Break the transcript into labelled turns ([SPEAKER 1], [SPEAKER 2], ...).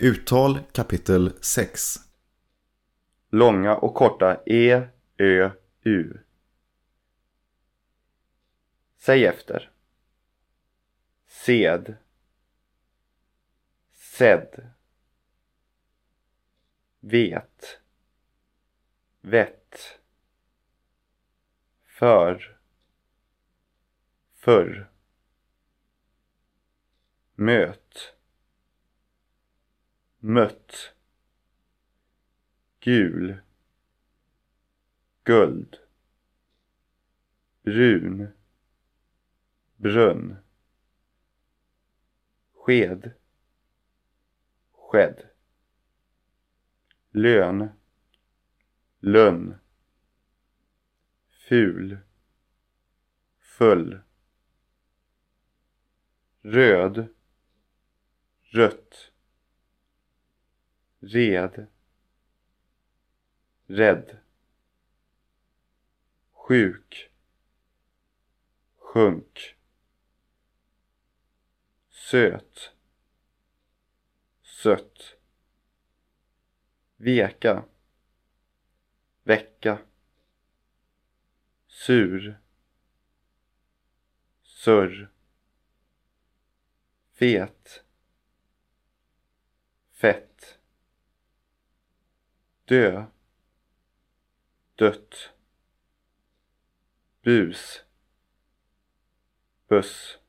[SPEAKER 1] Uttal kapitel 6.
[SPEAKER 2] Långa och korta e, ö, u. Säg efter. Sed. Sedd. Vet. Vett. För. Förr. Möt. Mött. Gul. Guld. Brun. Brunn. Sked. Skedd. Lön. Lönn. Ful. Full. Röd. Rött. Red. Rädd. Sjuk. Sjunk. Söt. Sött. Veka. Vecka. Sur. Surr. Fet. Fett. Dö. Dött. Bus. Buss.